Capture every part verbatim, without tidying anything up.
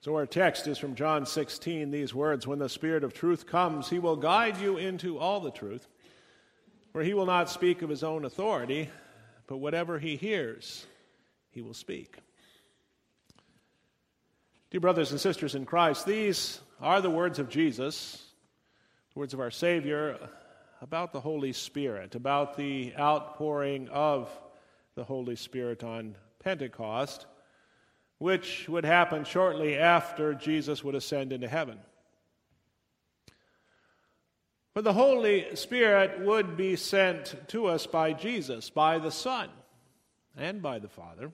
So our text is from John sixteen, these words, "When the Spirit of truth comes, he will guide you into all the truth, for he will not speak of his own authority, but whatever he hears, he will speak." Dear brothers and sisters in Christ, these are the words of Jesus, the words of our Savior about the Holy Spirit, about the outpouring of the Holy Spirit on Pentecost, which would happen shortly after Jesus would ascend into heaven. But the Holy Spirit would be sent to us by Jesus, by the Son, and by the Father.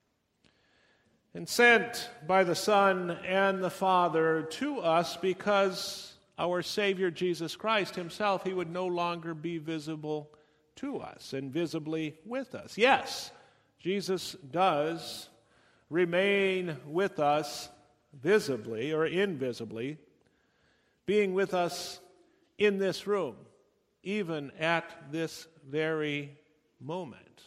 And sent by the Son and the Father to us because our Savior Jesus Christ himself, he would no longer be visible to us and visibly with us. Yes, Jesus does remain with us visibly or invisibly, being with us in this room, even at this very moment.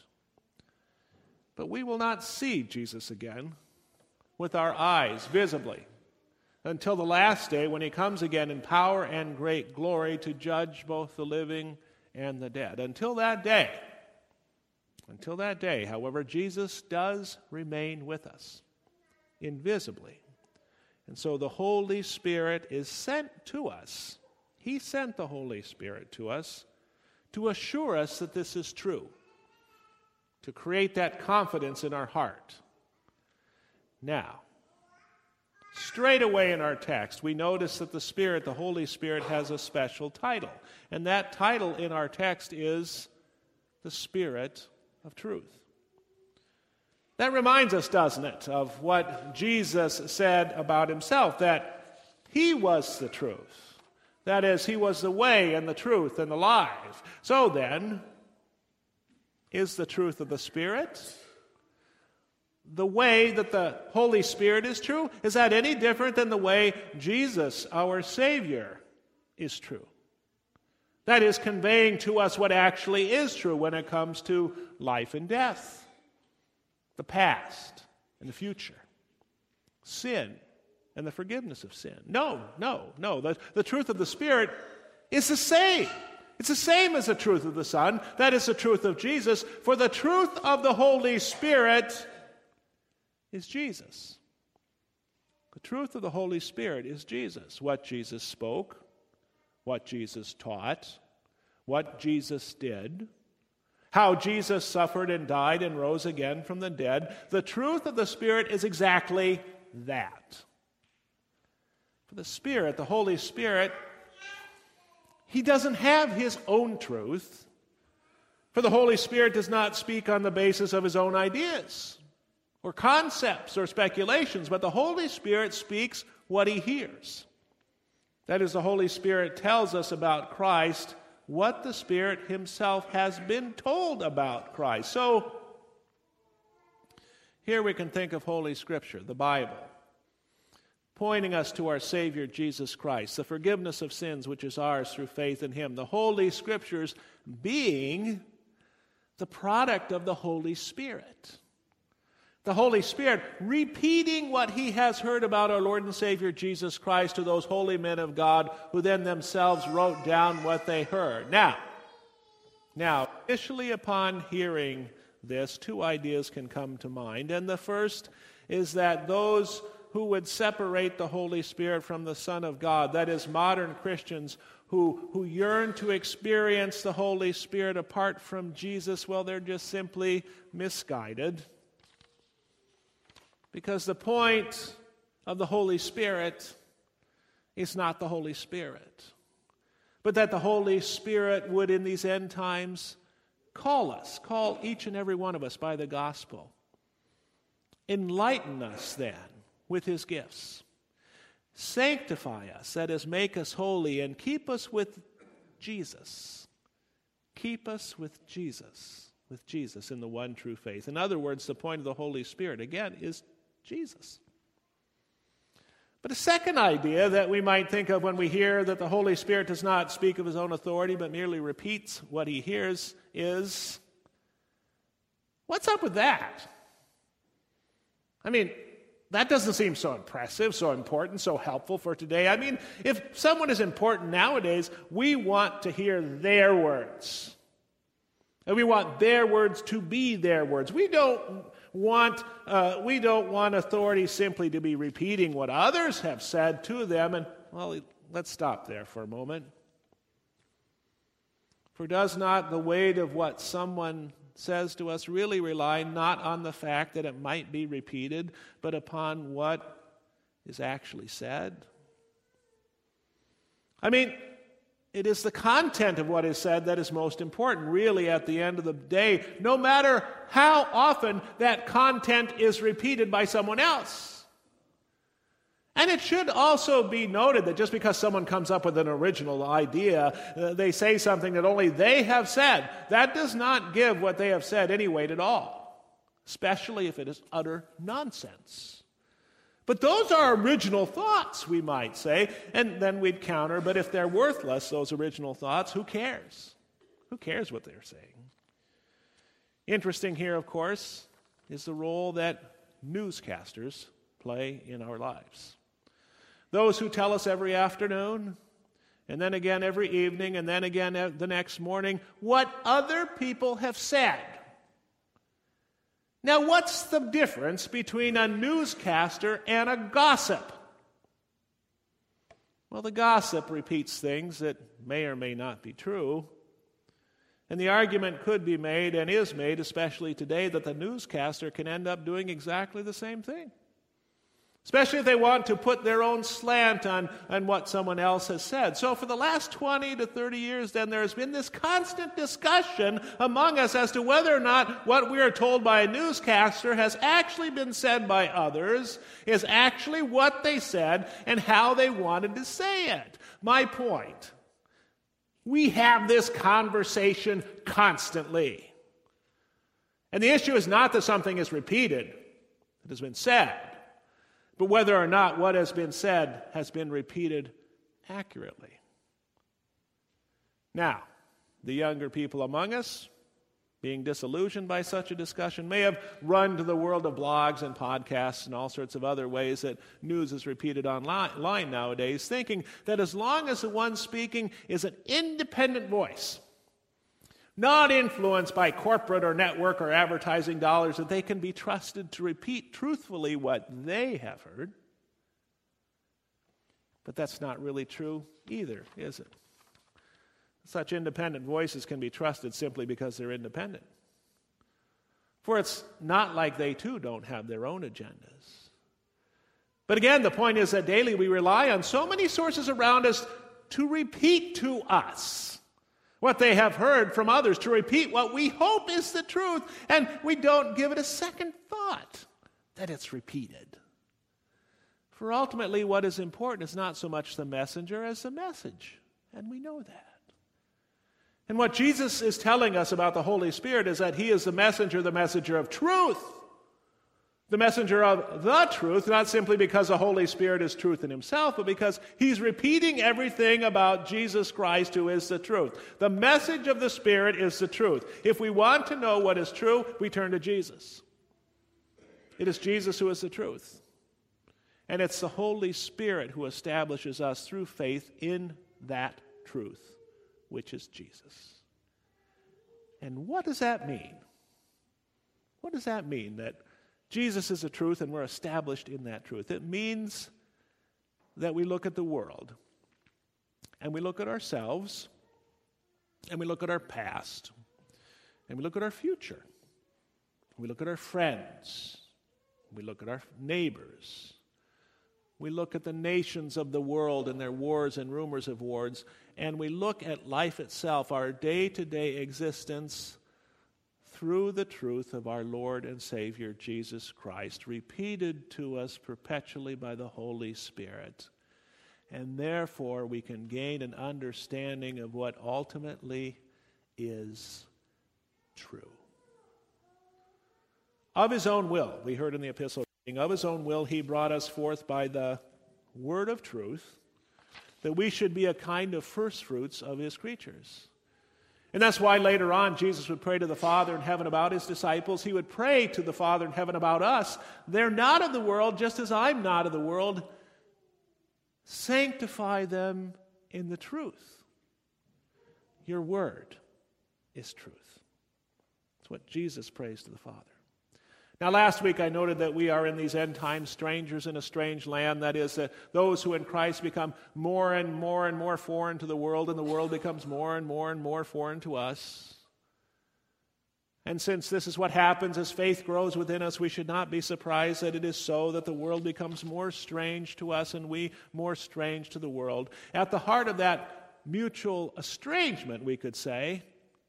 But we will not see Jesus again with our eyes visibly until the last day when he comes again in power and great glory to judge both the living and the dead. Until that day, Until that day, however, Jesus does remain with us, invisibly. And so the Holy Spirit is sent to us. He sent the Holy Spirit to us to assure us that this is true, to create that confidence in our heart. Now, straight away in our text, we notice that the Spirit, the Holy Spirit, has a special title. And that title in our text is the Spirit of truth. That reminds us, doesn't it, of what Jesus said about himself, that he was the truth. That is, he was the way and the truth and the life. So then, is the truth of the Spirit the way that the Holy Spirit is true? Is that any different than the way Jesus, our Savior, is true? That is, conveying to us what actually is true when it comes to life and death, the past and the future, sin and the forgiveness of sin. No, no, no. The, the truth of the Spirit is the same. It's the same as the truth of the Son. That is the truth of Jesus. For the truth of the Holy Spirit is Jesus. The truth of the Holy Spirit is Jesus. What Jesus spoke, what Jesus taught, what Jesus did, how Jesus suffered and died and rose again from the dead. The truth of the Spirit is exactly that. For the Spirit, the Holy Spirit, he doesn't have his own truth. For the Holy Spirit does not speak on the basis of his own ideas or concepts or speculations, but the Holy Spirit speaks what he hears. That is, the Holy Spirit tells us about Christ what the Spirit himself has been told about Christ. So, here we can think of Holy Scripture, the Bible, pointing us to our Savior Jesus Christ, the forgiveness of sins which is ours through faith in him. The Holy Scriptures being the product of the Holy Spirit. The Holy Spirit repeating what he has heard about our Lord and Savior Jesus Christ to those holy men of God who then themselves wrote down what they heard. Now, now, initially upon hearing this, two ideas can come to mind. And the first is that those who would separate the Holy Spirit from the Son of God, that is, modern Christians who, who yearn to experience the Holy Spirit apart from Jesus, well, they're just simply misguided. Because the point of the Holy Spirit is not the Holy Spirit, but that the Holy Spirit would in these end times call us, call each and every one of us by the gospel. Enlighten us then with his gifts. Sanctify us, that is, make us holy, and keep us with Jesus. Keep us with Jesus, with Jesus in the one true faith. In other words, the point of the Holy Spirit, again, is Jesus. But a second idea that we might think of when we hear that the Holy Spirit does not speak of his own authority but merely repeats what he hears is, what's up with that? I mean, That doesn't seem so impressive, so important, so helpful for today. I mean, if someone is important nowadays, we want to hear their words. And we want their words to be their words. We don't want uh, we don't want authority simply to be repeating what others have said to them. And, well, let's stop there for a moment. For does not the weight of what someone says to us really rely not on the fact that it might be repeated, but upon what is actually said? I mean, it is the content of what is said that is most important, really, at the end of the day, no matter how often that content is repeated by someone else. And it should also be noted that just because someone comes up with an original idea, uh, they say something that only they have said, that does not give what they have said any weight at all, especially if it is utter nonsense. But those are original thoughts, we might say, and then we'd counter, but if they're worthless, those original thoughts, who cares? Who cares what they're saying? Interesting here, of course, is the role that newscasters play in our lives. Those who tell us every afternoon, and then again every evening, and then again the next morning, what other people have said. Now, what's the difference between a newscaster and a gossip? Well, the gossip repeats things that may or may not be true. And the argument could be made, and is made, especially today, that the newscaster can end up doing exactly the same thing. Especially if they want to put their own slant on, on what someone else has said. So for the last twenty to thirty years, then, there has been this constant discussion among us as to whether or not what we are told by a newscaster has actually been said by others, is actually what they said, and how they wanted to say it. My point, we have this conversation constantly. And the issue is not that something is repeated, it has been said, but whether or not what has been said has been repeated accurately. Now, the younger people among us, being disillusioned by such a discussion, may have run to the world of blogs and podcasts and all sorts of other ways that news is repeated online nowadays, thinking that as long as the one speaking is an independent voice, not influenced by corporate or network or advertising dollars, that they can be trusted to repeat truthfully what they have heard. But that's not really true either, is it? Such independent voices can be trusted simply because they're independent. For it's not like they too don't have their own agendas. But again, the point is that daily we rely on so many sources around us to repeat to us what they have heard from others, to repeat what we hope is the truth, and we don't give it a second thought that it's repeated. For ultimately, what is important is not so much the messenger as the message, and we know that. And what Jesus is telling us about the Holy Spirit is that He is the messenger, the messenger of truth, the messenger of the truth, not simply because the Holy Spirit is truth in Himself, but because He's repeating everything about Jesus Christ, who is the truth. The message of the Spirit is the truth. If we want to know what is true, we turn to Jesus. It is Jesus who is the truth. And it's the Holy Spirit who establishes us through faith in that truth, which is Jesus. And what does that mean? What does that mean, that Jesus is the truth and we're established in that truth? It means that we look at the world, and we look at ourselves, and we look at our past, and we look at our future. We look at our friends. We look at our neighbors. We look at the nations of the world and their wars and rumors of wars, and we look at life itself, our day-to-day existence, through the truth of our Lord and Savior Jesus Christ, repeated to us perpetually by the Holy Spirit. And therefore we can gain an understanding of what ultimately is true. Of His own will, we heard in the epistle reading, of His own will He brought us forth by the word of truth, that we should be a kind of first fruits of His creatures. And that's why later on Jesus would pray to the Father in heaven about his disciples. He would pray to the Father in heaven about us. They're not of the world, just as I'm not of the world. Sanctify them in the truth. Your word is truth. That's what Jesus prays to the Father. Now, last week I noted that we are in these end times strangers in a strange land. That is, uh, those who in Christ become more and more and more foreign to the world, and the world becomes more and more and more foreign to us. And since this is what happens as faith grows within us, we should not be surprised that it is so, that the world becomes more strange to us and we more strange to the world. At the heart of that mutual estrangement, we could say,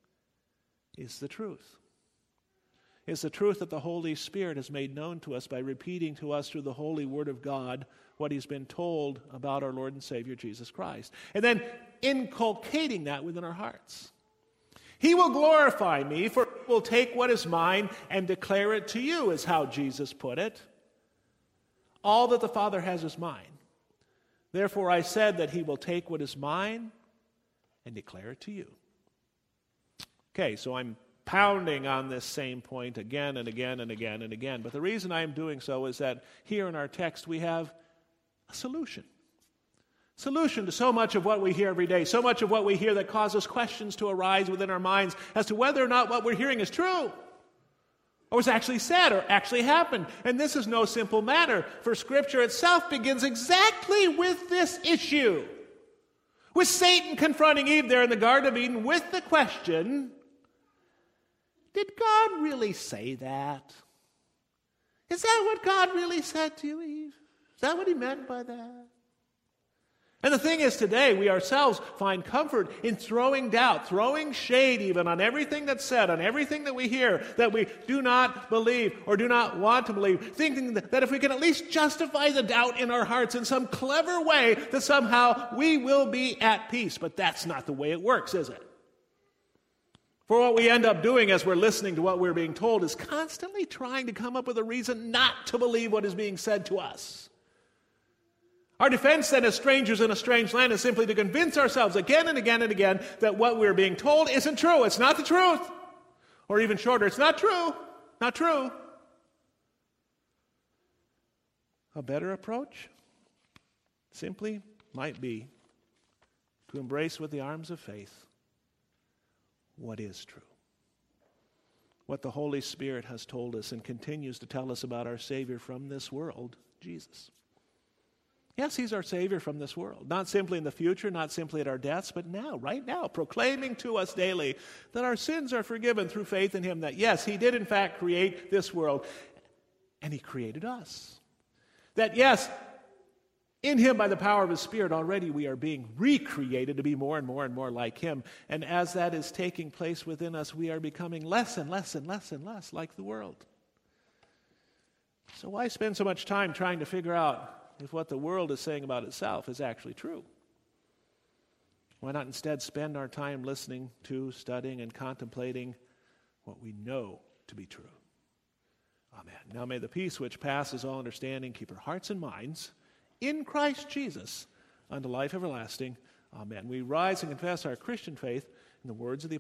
is the truth. Is the truth that the Holy Spirit has made known to us by repeating to us through the Holy Word of God what he's been told about our Lord and Savior Jesus Christ. And then inculcating that within our hearts. He will glorify me, for he will take what is mine and declare it to you, is how Jesus put it. All that the Father has is mine. Therefore I said that he will take what is mine and declare it to you. Okay, so I'm pounding on this same point again and again and again and again. But the reason I am doing so is that here in our text we have a solution. Solution to so much of what we hear every day, so much of what we hear that causes questions to arise within our minds as to whether or not what we're hearing is true, or was actually said, or actually happened. And this is no simple matter, for Scripture itself begins exactly with this issue. With Satan confronting Eve there in the Garden of Eden with the question, did God really say that? Is that what God really said to you, Eve? Is that what he meant by that? And the thing is, today we ourselves find comfort in throwing doubt, throwing shade even on everything that's said, on everything that we hear, that we do not believe or do not want to believe, thinking that if we can at least justify the doubt in our hearts in some clever way, that somehow we will be at peace. But that's not the way it works, is it? For what we end up doing as we're listening to what we're being told is constantly trying to come up with a reason not to believe what is being said to us. Our defense then as strangers in a strange land is simply to convince ourselves again and again and again that what we're being told isn't true. It's not the truth. Or even shorter, it's not true. Not true. A better approach simply might be to embrace with the arms of faith what is true. What the Holy Spirit has told us and continues to tell us about our Savior from this world, Jesus. Yes, he's our Savior from this world. Not simply in the future, not simply at our deaths, but now, right now, proclaiming to us daily that our sins are forgiven through faith in him, that yes, he did in fact create this world, and he created us. That yes, in him, by the power of his Spirit, already we are being recreated to be more and more and more like him. And as that is taking place within us, we are becoming less and less and less and less like the world. So why spend so much time trying to figure out if what the world is saying about itself is actually true? Why not instead spend our time listening to, studying, and contemplating what we know to be true? Amen. Now may the peace which passes all understanding keep our hearts and minds in Christ Jesus unto life everlasting. Amen. We rise and confess our Christian faith in the words of the